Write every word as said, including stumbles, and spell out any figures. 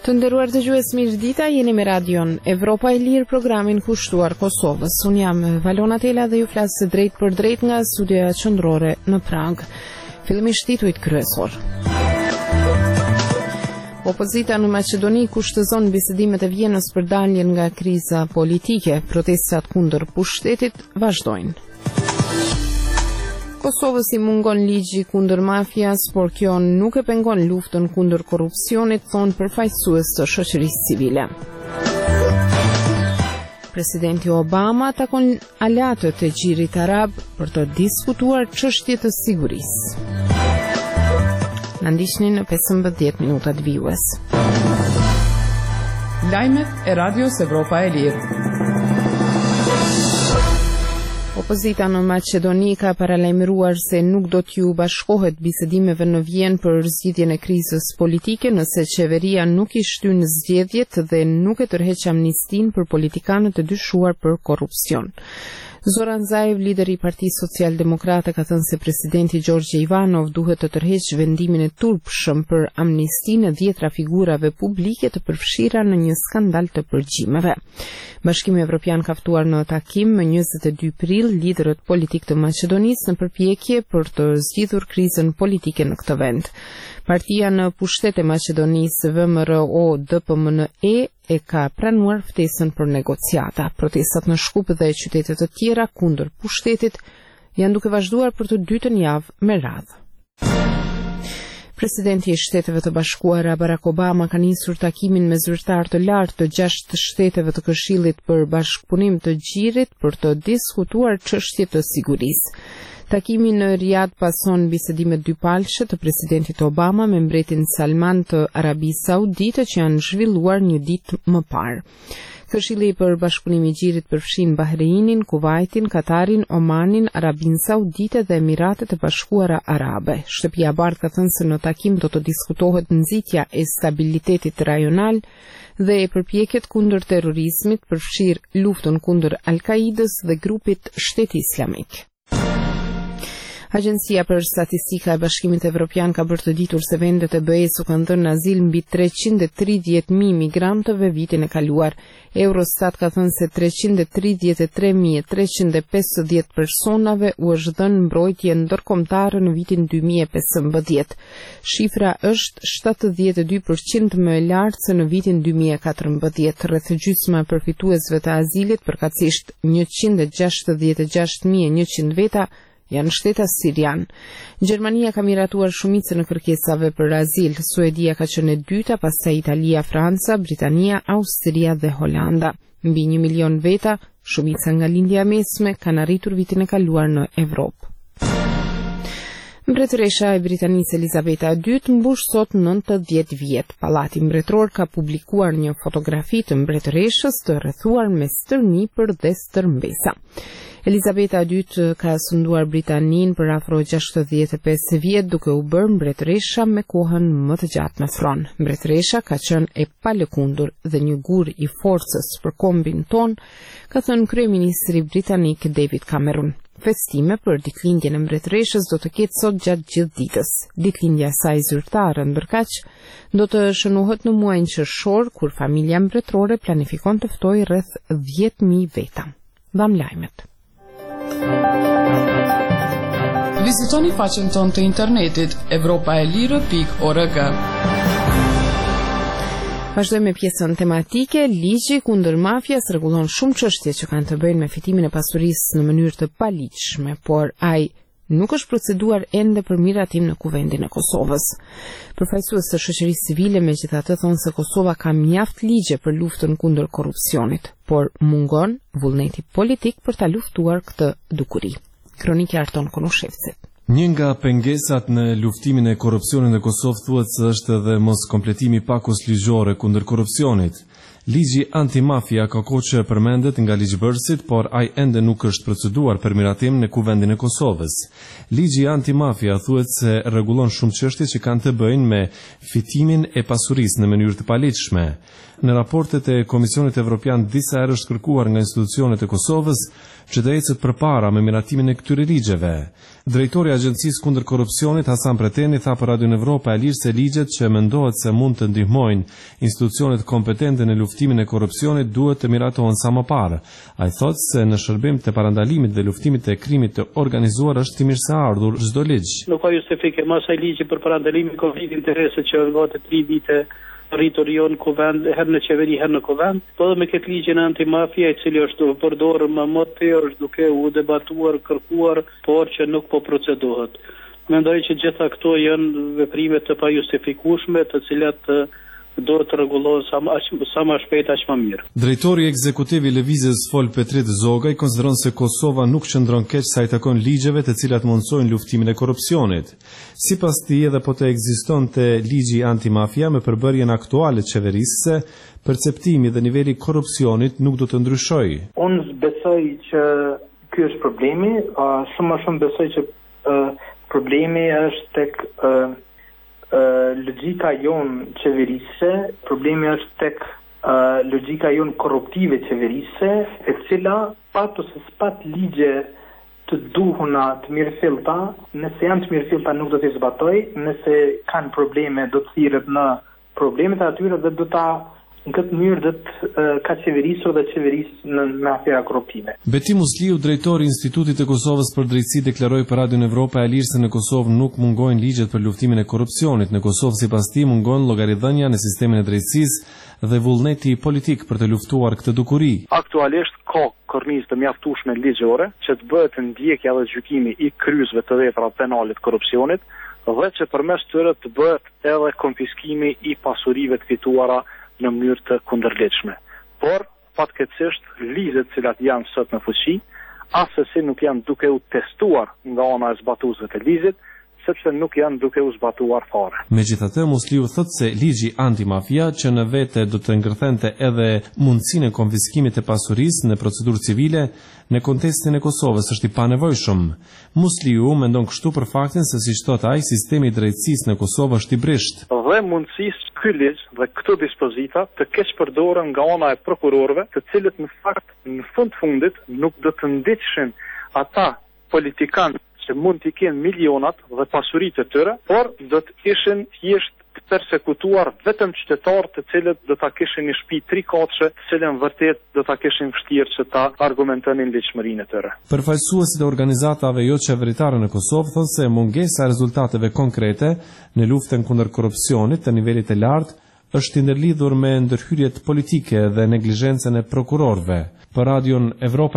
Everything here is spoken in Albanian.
Të nderuar dëgjues, mirëdita, jeni me radion Evropa e Lirë, programin kushtuar Kosovës. Unë jam Valona Tela dhe ju flas drejt për drejt nga studioja qendrore në Prag. Fillimisht titujt kryesor. Opozita në Maqedoni kushtëzon bisedimet e Vjenës për daljen nga kriza politike. Protestat kundër pushtetit vazhdojnë. Kosovës i mungon ligji kundër mafias, por kjo nuk e pengon luftën kundër korrupsionit, thonë përfaqësues të shoqërisë civile. Presidenti Obama takon aleatët e Gjirit Arab për të diskutuar çështje të sigurisë. Na ndiqni në pesëmbëdhjetë minutat vijues. Lajmet e Radios Evropa e Lirë. Opozita në Maqedoni ka paralajmëruar se nuk do t'ju bashkohet bisedimeve në Vjenë për zgjidhjen e krizës politike nëse qeveria nuk i shtyn zgjedhjet dhe nuk e tërheq amnistin për politikanët e dyshuar për korrupsion. Zoran Zaev, lideri i Partisë Social-Demokrate, ka thënë se presidenti Gjorgje Ivanov duhet të tërheqë vendimin e turpshëm për amnistinë e dhjetra figurave publike të përfshira në një skandal të përgjimeve. Bashkimi Evropian ka ftuar në takim më njëzet e dy prill liderët politik të Maqedonisë në përpjekje për të zgjidhur krizën politike në këtë vend. Partia në pushtet e Maqedonisë V M R O D P M N E e ka pranuar ftesën për negociata. Protestat në Shkup dhe qytete të tjera kundër pushtetit janë duke vazhduar për të dytën javë me radhë. Presidenti i Shteteve të Bashkuara Barack Obama ka nisur takimin me zyrtar të lartë të gjashtë shteteve të Këshillit për bashkëpunim të Gjirit për të diskutuar çështje të sigurisë. Takimi në Riyadh pason bisedimet dypalëshe të presidentit Obama me mbretin Salman të Arabisë Saudite që janë zhvilluar një ditë më parë. Këshilli për bashkëpunim i Gjirit përfshin Bahreinin, Kuvajtin, Katarin, Omanin, Arabinë Saudite dhe Emiratet e Bashkuara Arabe. Shtëpia e Bardhë ka thënë se në takim do të diskutohet nxitja e stabilitetit rajonal dhe e përpjekjet kundër terrorizmit, përfshir luftën kundër Al-Qaidës dhe grupit Shteti Islamik. Agjencia për Statistika e Bashkimit Evropian ka bërë të ditur se vendet e B E S-u kanë dhënë azil mbi treqind e tridhjetë mijë migrantëve vitin e kaluar. Eurostat ka thënë se treqind e tridhjetë e tre mijë e treqind e pesëdhjetë personave u është dhënë mbrojtje ndërkombëtare në vitin dy mijë e pesëmbëdhjetë. Shifra është shtatëdhjetë e dy përqind më e lartë se në vitin dy mijë e katërmbëdhjetë. Rreth gjysma e përfituesve të azilit, përkatësisht njëqind e gjashtëdhjetë e gjashtë mijë e njëqind veta, janë shtetas sirian. Gjermania ka miratuar shumicën e kërkesave për azil. Suedia ka qenë e dyta, pastaj Italia, Franca, Britania, Austria dhe Holanda. Mbi një milion veta, shumica nga lindja e mesme, kanë arritur vitin e kaluar në Evropë. Mbretëresha e Britanisë Elizabeta e dytë mbush sot nëntëdhjetë vjet. Pallati mbretëror ka publikuar një fotografi të mbretëreshës të rrethuar me stërnipër dhe stërmbesa. Elizabeta e dytë ka sunduar Britaninë për afro gjashtëdhjetë e pesë vjet duke u bërë mbretëresha me kohën më të gjatë në thron. Mbretëresha ka qenë e palëkundur dhe një gur i forcës për kombin ton, ka thënë kryeministri britanik David Cameron. Festime për ditëlindjen e mbretëreshës do të ketë sot gjatë gjithë ditës. Ditëlindja e saj zyrtare ndërkaq do të shënohet në muajin qershor, kur familja mbretërore planifikon të ftojë rreth dhjetë mijë veta. Mbam lajmet. Vizitoni faqen tonë të internetit evropa e lirë pikë org. Vazhdojmë me pjesën tematike. Ligji kundër mafias rregullon shumë çështje që kanë të bëjnë me fitimin e pasurisë në mënyrë të paligjshme, por ai nuk është proceduar ende për miratim në Kuvendin e Kosovës. Përfaqësues të shoqërisë civile megjithatë thonë se Kosova ka mjaft ligje për luftën kundër korrupsionit, por mungon vullneti politik për ta luftuar këtë dukuri. Kronika Arton Konushevci. Një nga pengesat në luftimin e korrupsionit në Kosovë thuhet se është edhe mos kompletimi pakos ligjore kundër korrupsionit. Ligji antimafia ka kohë që përmendet nga ligjbërësit, por ai ende nuk është proceduar për miratim në Kuvendin e Kosovës. Ligji antimafia thuhet se rregullon shumë çështje që kanë të bëjnë me fitimin e pasurisë në mënyrë të paligjshme. Në raportet e Komisionit Evropian disa herë është kërkuar nga institucionet e Kosovës që të ecet përpara me miratimin e këtyre ligjeve. Drejtori i Agjencisë kundër korrupsionit Hasan Preteni tha për Radio Evropa e Lirë se ligjet që mendohet se mund të ndihmojnë institucionet kompetente në luftimin e korrupsionit duhet të miratohen sa më parë. Ai thotë se në shërbim të parandalimit dhe luftimit të krimit të organizuar është i mirëseardhur çdo ligj. Nuk ka justifike mas ai ligji për parandalimin e konfliktit interese që gati tri vite rritur jo në kuvend, herë në qeveri, herë në kuvend, po dhe me këtë ligjin antimafia i cili është përdorur më më të tërë, është duke u debatuar, kërkuar, por që nuk po procedohet. Mendoj që gjitha këto janë veprime të pajustifikueshme, të cilat do të rregullohen sa më sa më shpejt aq më mirë. Drejtori ekzekutiv i Lëvizjes Fol Petrit Zogaj konsideron se Kosova nuk qëndron keq sa i takon ligjeve të cilat mundsojnë luftimin e korrupsionit. Sipas tij edhe po të ekzistonte ligji antimafia me përbërjen aktuale të qeverisë, perceptimi dhe niveli i korrupsionit nuk do të ndryshojë. Unë besoj që ky është problemi, uh, shumë më shumë besoj që uh, problemi është tek uh, Uh, logjika jon qeverise, problemi është tek uh, logjika jon korruptive qeverise, e cila pat ose s'pat ligje të duhuna të mirëfillta, nëse janë të mirëfillta nuk do t'i zbatoj, nëse kanë probleme do të thirret në problemet e atyre dhe do ta në këtë mënyrë do të uh, ka qeverisur dhe qeverisë në, në afera korruptive. Beti Musliu, drejtori i Institutit të Kosovës për Drejtësi, deklaroi për Radio Evropa e Lirë se në Kosovë nuk mungojnë ligjet për luftimin e korrupsionit. Në Kosovë sipas tij mungon llogaridhënia në sistemin e drejtësisë dhe vullneti politik për të luftuar këtë dukuri. Aktualisht ka kornizë të mjaftueshme ligjore që të bëhet ndjekja dhe gjykimi i kryesve të veprave penale të korrupsionit dhe që përmes tyre të bëhet edhe konfiskimi i pasurive të fituara në mënyrë të kundërligjshme. Por, fatkeqësisht, ligjet të cilat janë sot në fuqi, asesi nuk janë duke u testuar nga ana e zbatuesve të ligjit, sepse nuk janë duke u zbatuar fare. Megjithatë, Musliu thotë se ligji antimafia që në vete do të ngërthente edhe mundësinë e konfiskimit të pasurisë në procedurë civile në kontekstin e Kosovës është i panevojshëm. Musliu mendon kështu për faktin se siç thotë ai, sistemi i drejtësisë në Kosovë është i brisht. Dhe mundësisë ky ligj dhe këto dispozita të keq përdoren nga ana e prokurorëve, të cilët në fakt në fund fundit nuk do të ndiqshin ata politikanë që mund t'i kenë milionat dhe pasuritë të tyre, por do të ishin thjesht të persekutuar vetëm qytetarë të cilët do ta kishin një shtëpi tri katëshe, të cilën vërtet do ta kishin vështirë që ta argumentonin ligjshmërinë e tyre. Përfaqësuesit e organizatave jo qeveritare në Kosovë thonë se mungesa e rezultateve konkrete në luftën kundër korrupsionit të nivelit të lartë është ndërlidhur me ndërhyrjet politike dhe neglizhencën e prokurorëve. Për Radion Evropa